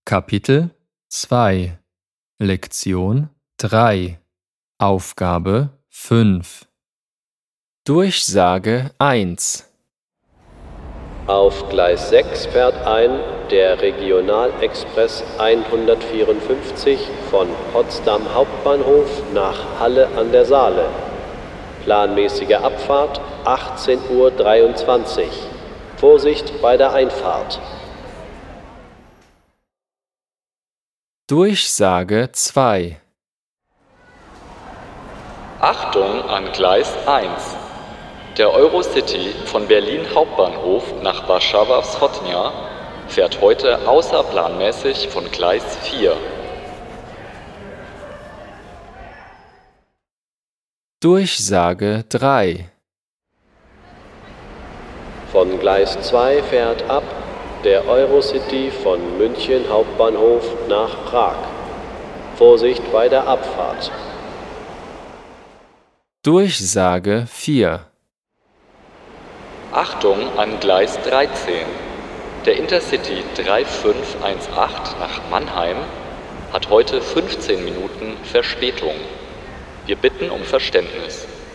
Kapitel 2 Lektion 3 Aufgabe 5 Durchsage 1 Auf Gleis 6 fährt ein der Regionalexpress 154 von Potsdam Hauptbahnhof nach Halle an der Saale. Planmäßige Abfahrt 18:23 Uhr. Vorsicht bei der Einfahrt. Durchsage 2 Achtung an Gleis 1. Der Eurocity von Berlin Hauptbahnhof nach Warszawa Wschodnia fährt heute außerplanmäßig von Gleis 4. Durchsage 3 Von Gleis 2 fährt ab der Eurocity von München Hauptbahnhof nach Prag. Vorsicht bei der Abfahrt. Durchsage 4 Achtung an Gleis 13. Der Intercity 3518 nach Mannheim hat heute 15 Minuten Verspätung. Wir bitten um Verständnis.